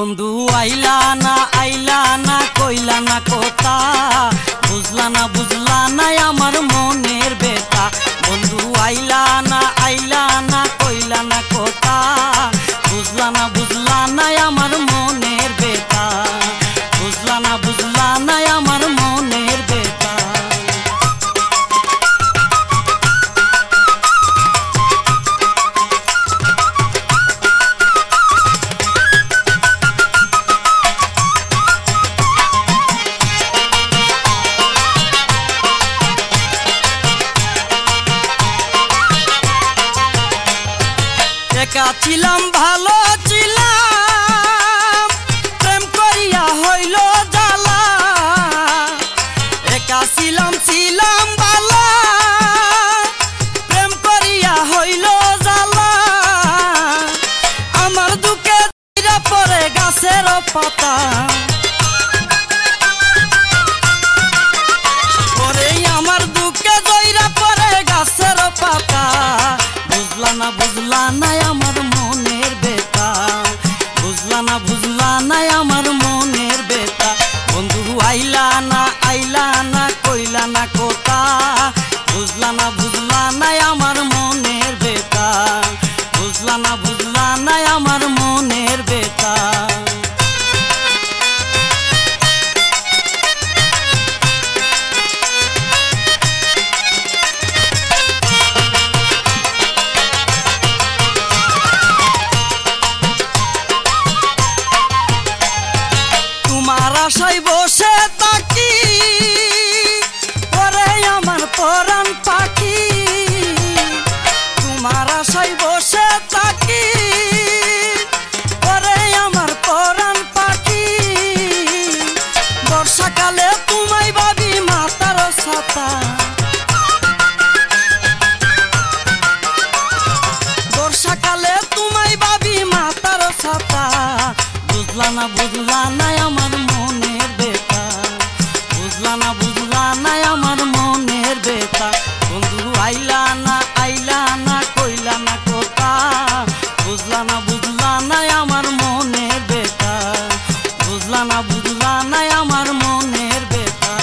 বন্ধু আইলা না কইলা না কথা, বুঝলা না আমার মনের ব্যথা। বন্ধু আইলা না কইলা না কথা, বুঝলা না আমার মনের ব্যথা। বুঝলা না আমার মনের ব্যথা। একা ছিলাম ভালো ছিলাম, প্রেম করিয়া হইল জ্বালা। একা ছিলাম ভালো, প্রেম করিয়া হইল জ্বালা। আমার দুঃখে পরে গাছের পাতা, পরে আমার দুঃখে জইরা পরে গাছের পাতা। বুঝলা না আমার মনের ব্যথা। বুঝলা না আমার মনের ব্যথা। বন্ধু আইলা না কইলা না কথা, বুঝলা না আমার মনের ব্যথা। বুঝলা না আমার মনের ব্যথা। আশায় বসে থাকি, পরে আমার পরাণ পাখি। তোমার আশায় বসে থাকি, পরে আমার পরাণ পাখি। বর্ষাকালে তোমায় ভাবি মাথার ছাতা, বর্ষাকালে তোমায় ভাবি মাথার ছাতা। বুঝলা না আমার মনের ব্যথা। বুঝলা না আমার মনের ব্যথা। বন্ধু আইলা না কইলা না কথা, বুঝলা না আমার মনের ব্যথা। বুঝলা না আমার মনের ব্যথা।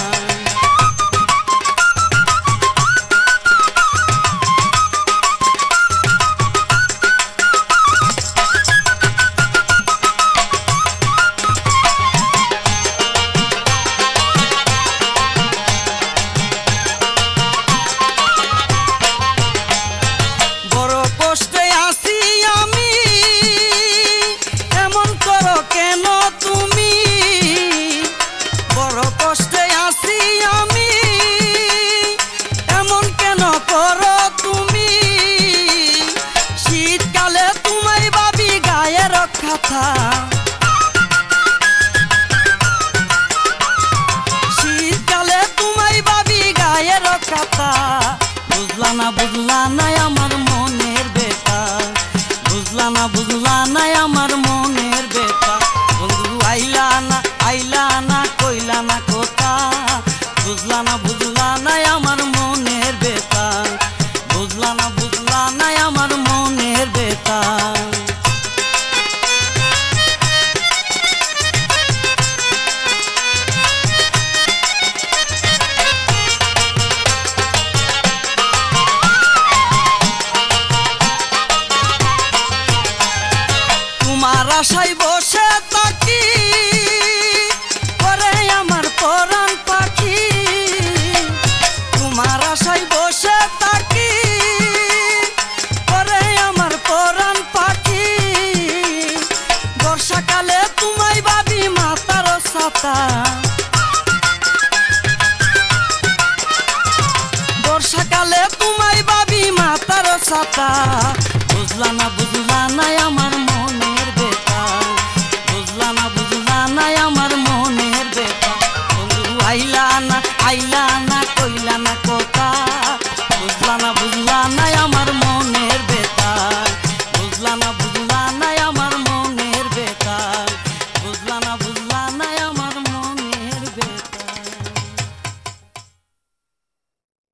শীতকালে তোমায় ভাবি গায়ের কথা, শীতকালে তোমায় ভাবি গায়ের কথা। বুঝলা না আমার মনের ব্যথা। বুঝলা না আমার মনের ব্যথা। বন্ধু আইলা না কইলা না কথা, বুঝলা না আমার মনের ব্যথা। বুঝলা না আমার মনের ব্যথা। তোমার আশায় বসে থাকি, পরে আমার পরাণ পাখি। তোমার আশায় বসে থাকি, পরে আমার পরাণ পাখি। বর্ষাকালে তোমায় ভাবি মাথার ছাতা, বর্ষাকালে তোমায় ভাবি মাথার ছাতা। বুঝলা না আমার